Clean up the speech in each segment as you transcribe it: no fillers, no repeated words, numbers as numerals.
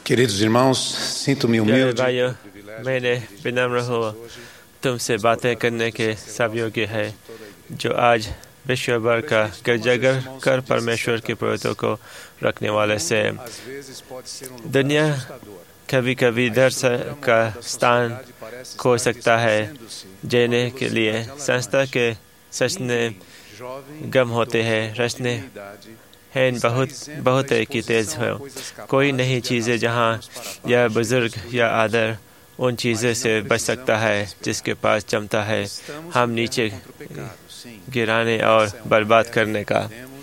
Queridos irmãos, sinto-me प्यारे humilde भाइयों, मैंने विनम्र हो तुमसे बातें करने के सब योग्य है जो आज विश्व भर का गिरजाघर कर परमेश्वर के पवित्रों को रखने वाले से दुनिया कभी कभी डर का स्थान खो सकता है जीने के लिए संस्था के सचने गम होते हैं रचने हैं बहुत है कि तेज हो कोई नई चीज़ें जहाँ या बुजुर्ग या आदर उन चीज़ों से बच सकता है जिसके पास क्षमता है हम नीचे गिराने और बर्बाद करने का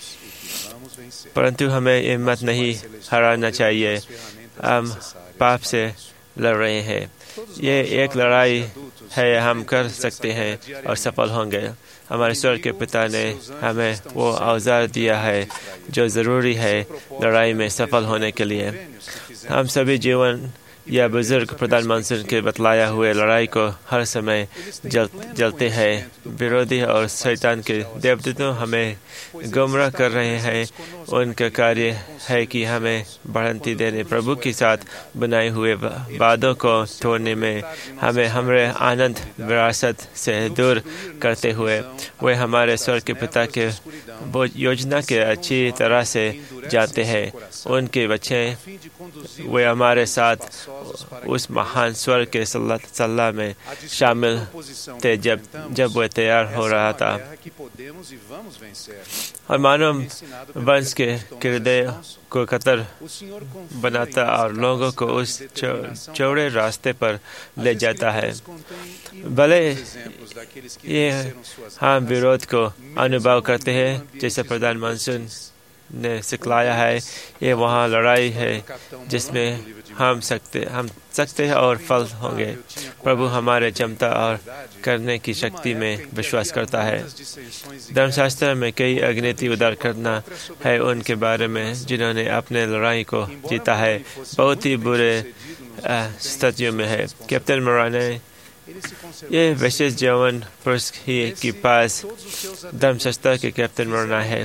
परंतु हमें हिम्मत नहीं हारना चाहिए हम पाप से लड़ रहे हैं ये एक लड़ाई है हम कर सकते हैं और सफल होंगे हमारे स्वर्ग के पिता ने हमें वो औजार दिया है जो ज़रूरी है लड़ाई में सफल होने के लिए हम सभी जीवन या बुजुर्ग प्रधानमंत्री के बतलाया हुए लड़ाई को हर समय जलते हैं विरोधी और शैतान के देवदूतों हमें गुमराह कर रहे हैं उनका कार्य है कि हमें बढ़ंती देने प्रभु के साथ बनाए हुए वादों को तोड़ने में हमें हमारे आनंद विरासत से दूर करते हुए वे हमारे स्वर्ग के पिता के योजना के अच्छी तरह से जानते हैं उनके बच्चे वे हमारे साथ उस महान स्वर्ग के सल्ला में शामिल थे जब वह तैयार हो रहा था और मानव वंश के हृदय को कतर बनाता और लोगों को उस चौड़े रास्ते पर ले जाता है भले ये हम विरोध को अनुभव करते हैं जैसे प्रधानमंत्री ने सिखलाया है ये वहाँ लड़ाई है जिसमें हम सकते हैं और फल होंगे प्रभु हमारे क्षमता और करने की शक्ति में विश्वास करता है धर्मशास्त्र में कई अग्निति उदार करना है उनके बारे में जिन्होंने अपने लड़ाई को जीता है बहुत ही बुरे स्थितियों में है कैप्टन मोराने ये विशेष जवान पुरुष ही के पास धर्मशास्त्र के कैप्टन मोराना है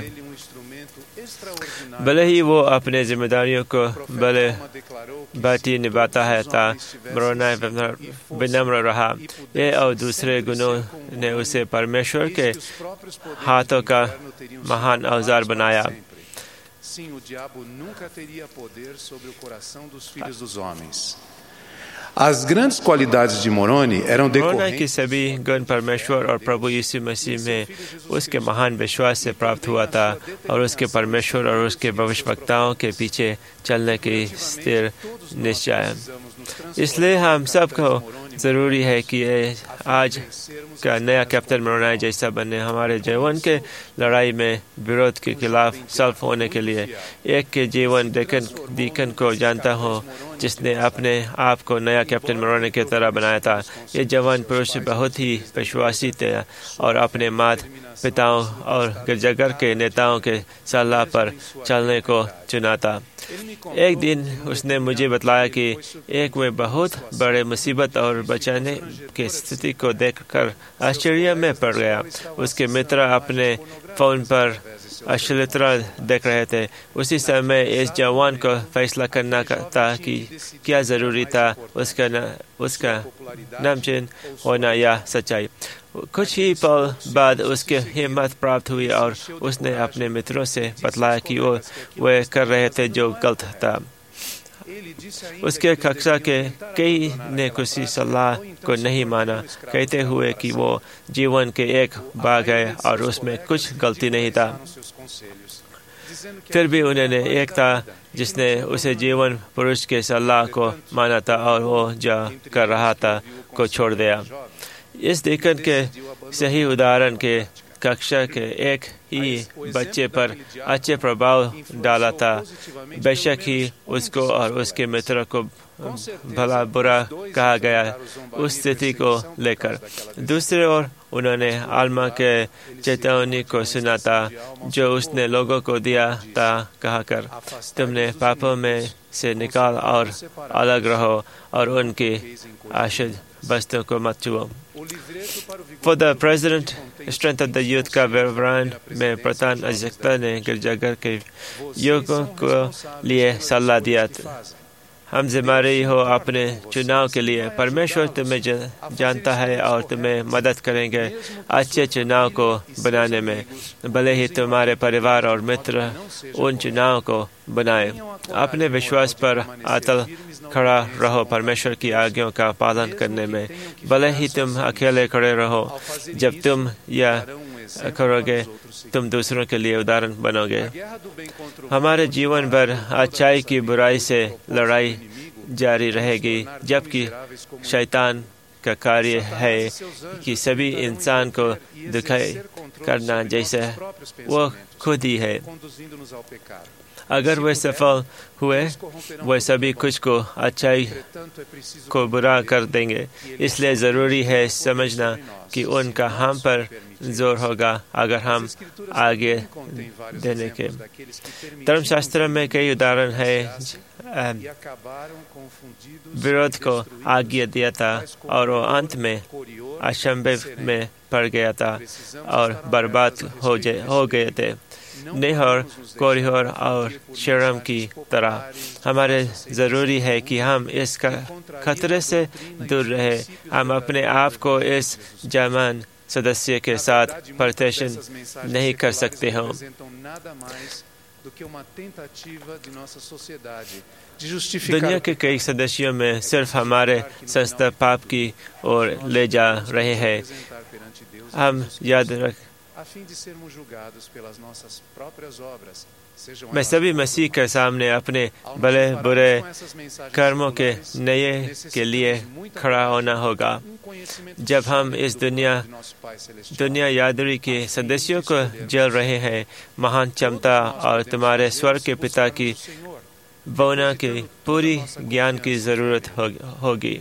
भले ही वो अपने जिम्मेदारियों को भले बाटी निभाता है था मोराना विनम्र रहा ये और दूसरे गुणों ने उसे परमेश्वर के हाथों का महान औजार बनाया Sim, o diabo nunca teria poder sobre o coração dos filhos dos homens. As grandes qualidades de Moroni eram Morana की decorrentes सभी गुण परमेश्वर और प्रभु यीशु मसीह में उसके महान विश्वास से प्राप्त हुआ था और उसके परमेश्वर और उसके भविष्यवक्ताओं के पीछे चलने की स्थिर निश्चय इसलिए हम सबको ज़रूरी है कि आज का नया कैप्टन मोराना जैसा बने हमारे जीवन के लड़ाई में विरोध के खिलाफ सल्फ होने के लिए एक के जीवन दीकन को जानता हो जिसने अपने आप को नया कैप्टन मोराना की तरह बनाया था ये जवान पुरुष बहुत ही विश्वासी थे और अपने माता पिताओं और गिरजाघर के नेताओं के सलाह पर चलने को चुना था एक दिन उसने मुझे बतलाया कि एक वे बहुत बड़े मुसीबत और बचाने की स्थिति को देखकर आश्चर्य में पड़ गया उसके मित्र अपने फोन पर अश्लीलता देख रहे थे उसी समय इस जवान को फैसला करना था कि क्या जरूरी था उसका नामचीन होना या सच्चाई कुछ ही पल बाद उसके हिम्मत प्राप्त हुई और उसने अपने मित्रों से बतलाया कि वो कर रहे थे जो गलत था उसके कक्षा के कई ने किसी सलाह को नहीं माना कहते हुए कि वो जीवन के एक भाग है और उसमें कुछ गलती नहीं था फिर भी उन्होंने एक था जिसने उसे जीवन पुरुष के सलाह को माना था और वो जो कर रहा था को छोड़ दिया इस देखन के सही उदाहरण के कक्षा के एक ही बच्चे पर अच्छे प्रभाव डाला था बेशक ही उसको और उसके मित्र को भला बुरा कहा गया उस स्थिति को लेकर दूसरी ओर उन्होंने आल्मा के चेतावनी को सुना था जो उसने लोगों को दिया था कहकर तुमने पापों में से निकाल और अलग रहो और उनकी आशुद्ध वस्तुओं को मत छुओ For the President, Strength of the Youth का विवरण में प्रधान अध्यक्षता ने गिरजाघर के युवकों को लिए सलाह दिया हम जिम्मेदारी हो अपने चुनाव के लिए। परमेश्वर तुम्हें जानता है और तुम्हें मदद करेंगे अच्छे चुनाव को बनाने में, भले ही तुम्हारे परिवार और मित्र उन चुनाव को बनाए। अपने विश्वास पर अटल खड़ा रहो परमेश्वर की आज्ञाओं का पालन करने में, भले ही तुम अकेले खड़े रहो। जब तुम यह करोगे तुम दूसरों के लिए उदाहरण बनोगे। हमारे जीवन भर अच्छाई की बुराई से लड़ाई जारी रहेगी, जबकि शैतान का कार्य है कि सभी इंसान को दुखी करना जैसे वो खुद ही है। अगर वे सफल हुए वे सभी कुछ को अच्छाई को बुरा कर देंगे। इसलिए ज़रूरी है समझना कि उनका हम पर जोर होगा अगर हम आगे देने के। धर्मशास्त्र में कई उदाहरण हैं विरोध को आज्ञा दिया था और वो अंत में असंभव में पड़ गया था और बर्बाद हो गए थे। नेहर, कोरिहर और शर्म की तरह हमारे ज़रूरी है कि हम इस खतरे से दूर रहे। हम अपने आप को इस जमान सदस्य के साथ प्रदर्शन नहीं कर सकते हो। दुनिया के कई सदस्यों में सिर्फ हमारे संस्था पाप की ओर ले जा रहे हैं। हम याद रख मैं सभी मसीह के सामने अपने भले बुरे कर्मों के नए के लिए खड़ा होना होगा। जब हम इस दुनिया यादरी के सदस्यों को जल रहे हैं, महान क्षमता और तुम्हारे स्वर्ग के पिता की भावना की पूरी ज्ञान की जरूरत होगी।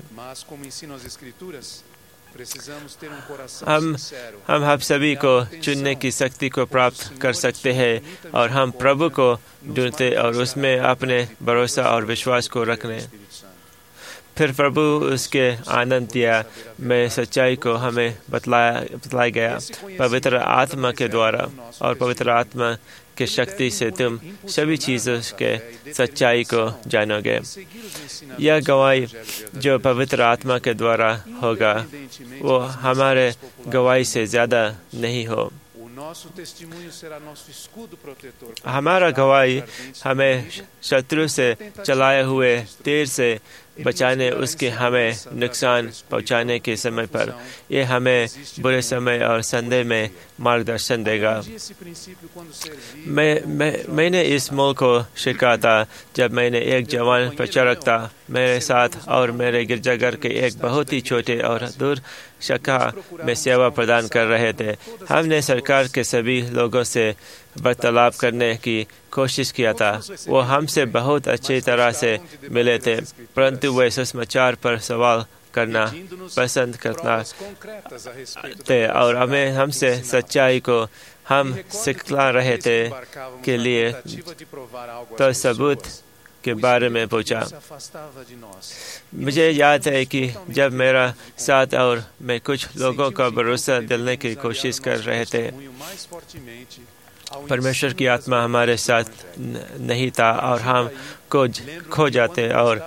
हम सभी को चुनने की शक्ति को प्राप्त कर सकते हैं और हम प्रभु को ढूंढते और उसमें अपने भरोसा और विश्वास को रखने। फिर प्रभु उसके आनंद या में सच्चाई को हमें बतलाया गया पवित्र आत्मा के द्वारा, और पवित्र आत्मा की शक्ति से तुम सभी चीज़ों के सच्चाई को जानोगे। यह गवाही जो पवित्र आत्मा के द्वारा होगा वो हमारे गवाही से ज़्यादा नहीं हो। हमारा गवाही हमें शत्रु से चलाए हुए तीर से बचाने, उसके हमें नुकसान पहुंचाने के समय पर ये हमें बुरे समय और संदेह में मार्गदर्शन देगा। मैंने इस मूल को सीखा था जब मैंने एक जवान प्रचारक था मेरे साथ और मेरे गिरजाघर के एक बहुत ही छोटे और दूर शाखा में सेवा प्रदान कर रहे थे। हमने सरकार के सभी लोगों से वार्तालाप करने की कोशिश किया था। वो हमसे बहुत अच्छी तरह से मिले थे, परंतु वे सुसमाचार पर सवाल करना पसंद करता थे और हमसे सच्चाई को हम सिखला रहे थे के लिए तो सबूत के बारे में पूछा। मुझे याद है कि जब मेरा साथ और मैं कुछ लोगों का भरोसा दिलाने की कोशिश कर रहे थे, परमेश्वर की आत्मा हमारे साथ नहीं था और हम खो जाते और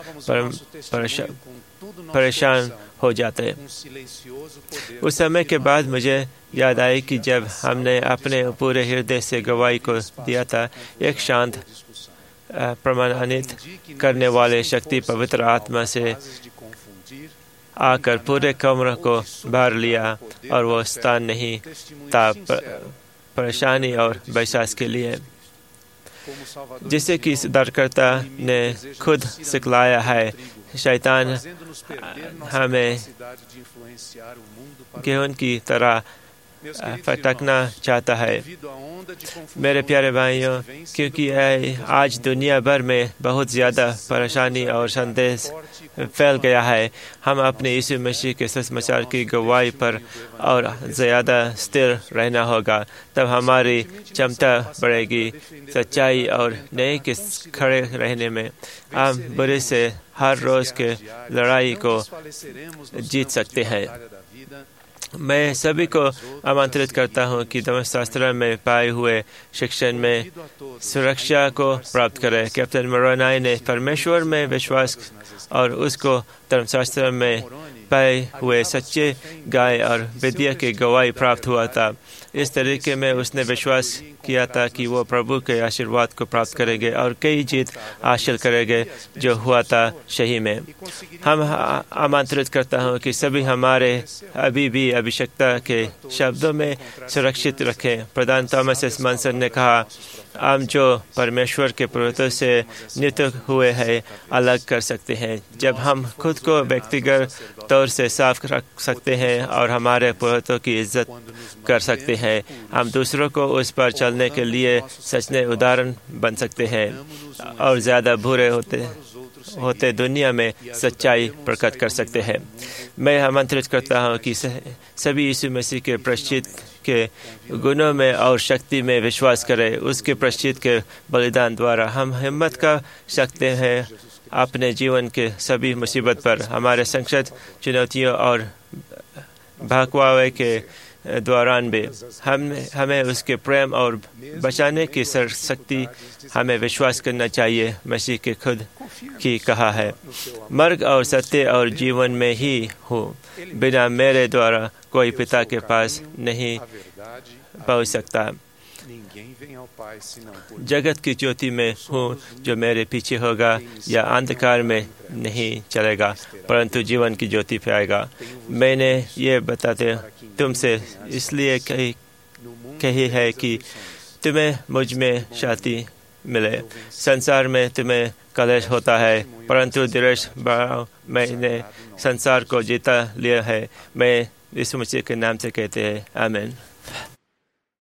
परेशान हो जाते। उस समय के बाद मुझे याद आई कि जब हमने अपने पूरे हृदय से गवाही को दिया था, एक शांत प्रमाणित करने वाले शक्ति पवित्र आत्मा से आकर पूरे कमरे को भर लिया और वो स्थान नहीं था परेशानी और बहस के लिए, जिसे कि सुधारकर्ता ने खुद सिखलाया है। शैतान हमें गेहूं की तरह फटकना चाहता है। मेरे प्यारे भाइयों, क्योंकि आज दुनिया भर में बहुत ज़्यादा परेशानी और संदेश फैल गया है, हम अपने यीशु मसीह के सुसमाचार की गवाही पर और ज़्यादा स्थिर रहना होगा। तब हमारी क्षमता बढ़ेगी सच्चाई और न्याय के खड़े रहने में। हम बुरे से हर रोज़ के लड़ाई को जीत सकते हैं। मैं सभी को आमंत्रित करता हूँ कि धर्मशास्त्र में पाए हुए शिक्षण में सुरक्षा को प्राप्त करें। कैप्टन मोरोनी ने परमेश्वर में विश्वास और उसको धर्मशास्त्र में पाए हुए सच्चे गाय और विद्या की गवाही प्राप्त हुआ था। इस तरीके में उसने विश्वास किया था कि वो प्रभु के आशीर्वाद को प्राप्त करेंगे और कई जीत हासिल करेंगे, जो हुआ था सही में। हम आमंत्रित करता हूँ कि सभी हमारे अभी भी आवश्यकता के शब्दों में सुरक्षित रखें। प्रधान थॉमस एस मनसन ने कहा, हम जो परमेश्वर के पुरुषों से नियुक्त हुए हैं अलग कर सकते हैं। जब हम खुद को व्यक्तिगत तौर से साफ रख सकते हैं और हमारे पुरुषों की इज्जत कर सकते हैं, हम दूसरों को उस पर चलने के लिए सच्चे उदाहरण बन सकते हैं और ज़्यादा बुरे होते दुनिया में सच्चाई प्रकट कर सकते हैं। मैं आमंत्रित करता हूँ कि सभी यीशु मसीह के प्रायश्चित के गुणों में और शक्ति में विश्वास करें। उसके प्रायश्चित के बलिदान द्वारा हम हिम्मत कर सकते हैं अपने जीवन के सभी मुसीबत पर, हमारे संकट, चुनौतियों और भटकवावे के दौरान भी हमें उसके प्रेम और बचाने की शक्ति हमें विश्वास करना चाहिए। मसीह के खुद की कहा है, मार्ग और सत्य और जीवन में ही हूँ, बिना मेरे द्वारा कोई पिता के पास नहीं पहुँच सकता। जगत की ज्योति में हूँ, जो मेरे पीछे होगा या अंधकार में नहीं चलेगा परंतु जीवन की ज्योति पाएगा। मैंने ये बताते तुमसे इसलिए कही है कि तुम्हें मुझ में शांति मिले। संसार में तुम्हें कलेश होता है परंतु धीरज बढ़ाओ, मैंने संसार को जीता लिया है। मैं यीशु मसीह के नाम से कहते हैं, आमीन।